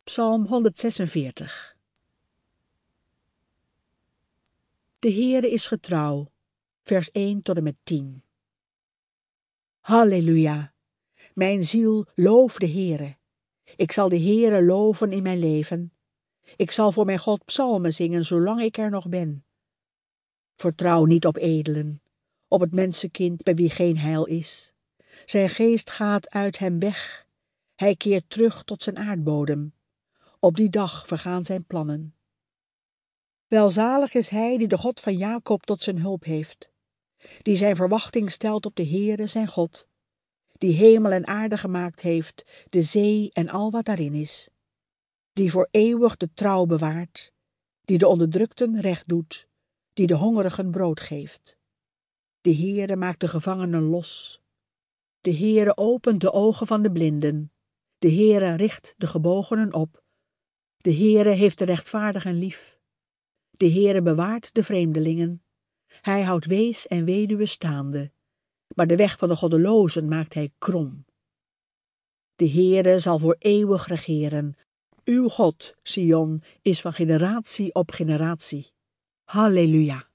Psalm 146. De Heere is getrouw, vers 1 tot en met 10. Halleluja, mijn ziel, loof de Heere. Ik zal de Heere loven in mijn leven. Ik zal voor mijn God psalmen zingen, zolang ik er nog ben. Vertrouw niet op edelen, op het mensenkind bij wie geen heil is. Zijn geest gaat uit hem weg. Hij keert terug tot zijn aardbodem. Op die dag vergaan zijn plannen. Welzalig is hij die de God van Jacob tot zijn hulp heeft, die zijn verwachting stelt op de Heere zijn God, die hemel en aarde gemaakt heeft, de zee en al wat daarin is, die voor eeuwig de trouw bewaart, die de onderdrukten recht doet, die de hongerigen brood geeft. De Heere maakt de gevangenen los. De Heere opent de ogen van de blinden. De Heere richt de gebogenen op. De Heere heeft de rechtvaardigen lief. De Heere bewaart de vreemdelingen. Hij houdt wees en weduwe staande, maar de weg van de goddelozen maakt hij krom. De Heere zal voor eeuwig regeren. Uw God, Sion, is van generatie op generatie. Halleluja.